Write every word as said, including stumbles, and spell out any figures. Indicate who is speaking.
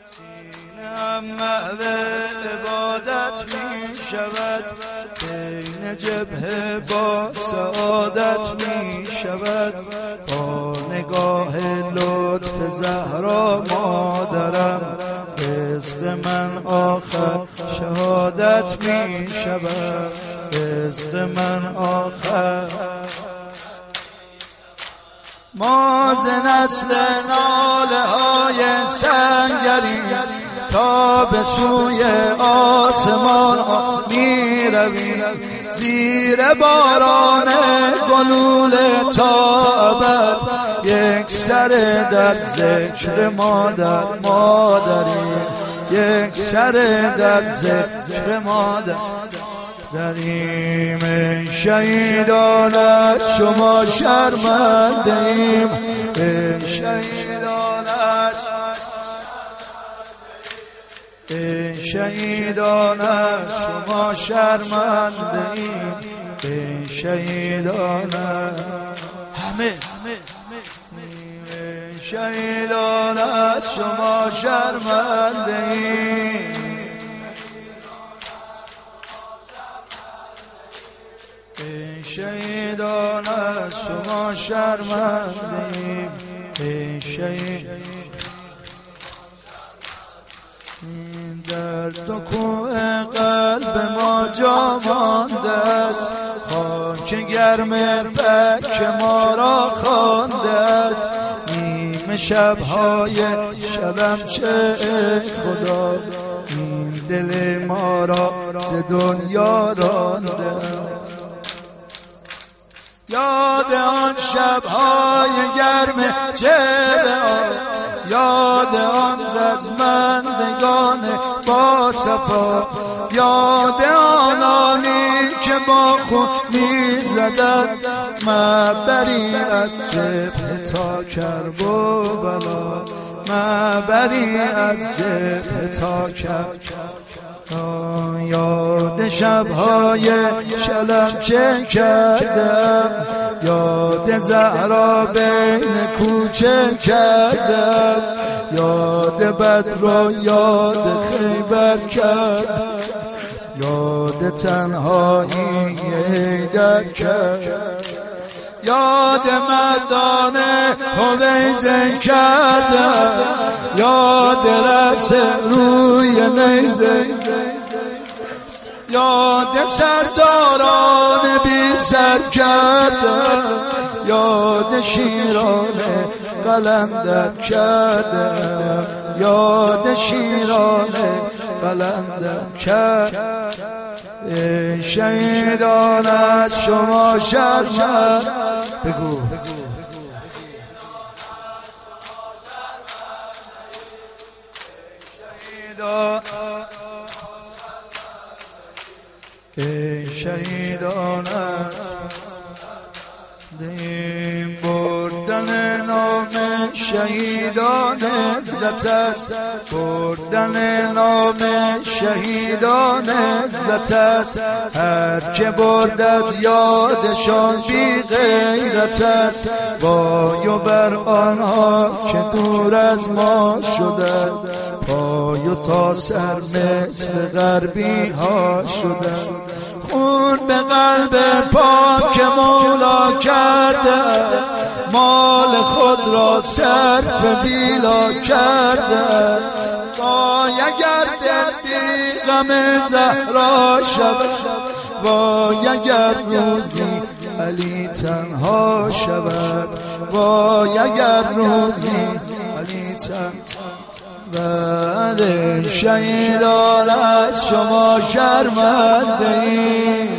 Speaker 1: سینه‌ام محو عبادت می شود، بین جبهه با سعادت می شود. با نگاه لطف زهرا مادرم، رزق من آخر شهادت می شود. رزق من آخر. ما ز نسل ناله های سنگری تا به سوی آسمان می رویم، زیر باران گلول تا ابد یک سر در ذکر مادر مادریم، یک سر در ذکر مادر داریم. ای شهیدان از شما شرمنده ایم، ای شهیدان از ای شهیدان از شما شرمنده ایم، ای شهیدان همه ای شهیدان از شما شرمنده ایم. ای شهیدان از شما شرمنده ایم، ای شهید. در دو کوه قلب ما جا مانده است، خاک گرم پک ما را خوانده است. نیم شب‌های شبم چه خدا، این دل ما را ز دنیا رانده است. یاد آن شب‌های گرم جبهه، یاد آن رزمندگان با صفا، یاد آنانی که با خون می‌زدند مبری از جبهه تا کرب و بلا، مبری از جبهه تا کرب. یاد شب‌های شلم چه کردم، یاد زهرا بین کوچه کردم، یاد بدر و یاد خیبر کردم، یاد تنهایی حیدر کردم، یاد مردان حویزه کردم، یاد رس روی نیزه، یاد سرداران بی سر کردم، یاد شیران قلندر کردم، یاد شیران قلندر کردم. ای شهیدان از شما شرمنده بگو ای شهیدان دیم بردن نام شهیدان عزت است، بردن نام شهیدان عزت است. هر که برد از یادشان بی غیرت است، وای و بر آنها که دور از ما شدند، پای و تا سر مثل غربی ها شدند. خون به قلب پاک مولا کرده، مال خود را صرف بیلا کرده. وای اگر دل بی غم زهرا شود، وای اگر روزی علی تنها شود، وای اگر روزی علی تنها. ولی شهیدان از شما شرمنده ایم.